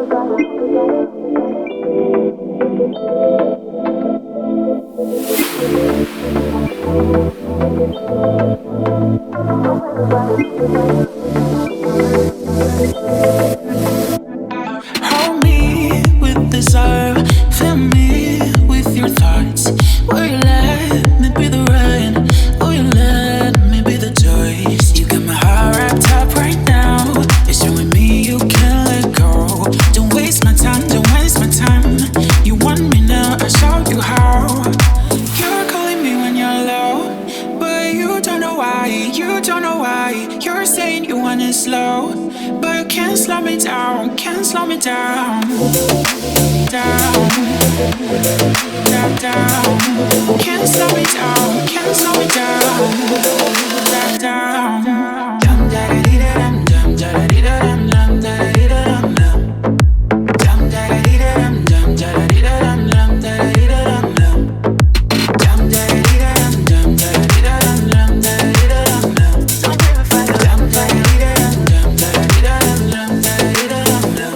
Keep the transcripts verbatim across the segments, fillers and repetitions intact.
Hold me with desire, fill me with your thoughts. Will you let me be the rain? Will you let me be the choice? You got my heart wrapped up right now. It's you and me, you can't let go. Don't waste my time, don't waste my time. You want me now, I'll show you how. You're calling me when you're low, but you don't know why, you don't know why. You're saying you want it slow, but you can't slow me down, can't slow me down. Down, down, down. Can't slow me down, can't slow me down. Down, down. Dum da da dee da dum, dum da da dee da dum, dum da da dee da dum, dum. Dum da da dee da dum, dum da da dee da dum, dum da da dee da dum, dum. Dum da da dee da dum, dum da da dee da dum, dum da da dee da dum, dum. Don't play with fire. Dum da da dee da dum, dum da da dee da dum, dum da da dee da dum, dum.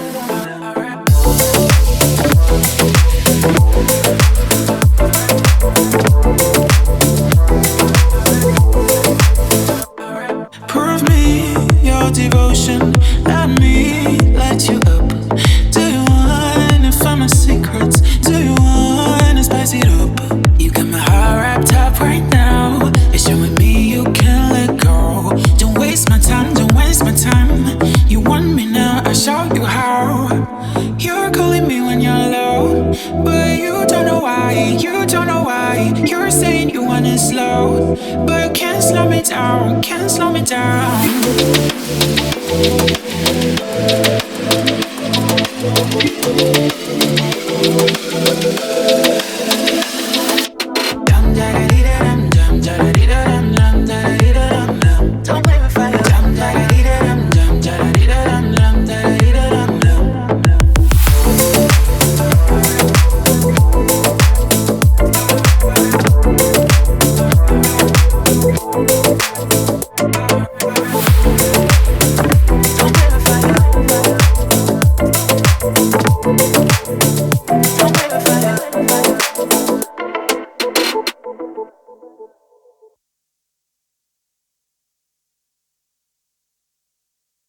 Prove me your devotion, let me light you up. Do you wanna find my secrets? Do you wanna spice it up? You got my heart wrapped up right now. It's you and me, you can't let go. Don't waste my time, don't waste my time. You want me now, I'll show you how. You're calling me when you're low, but you don't know why, you don't know why. You're saying you want it slow, but you can't slow me down, can't slow me down.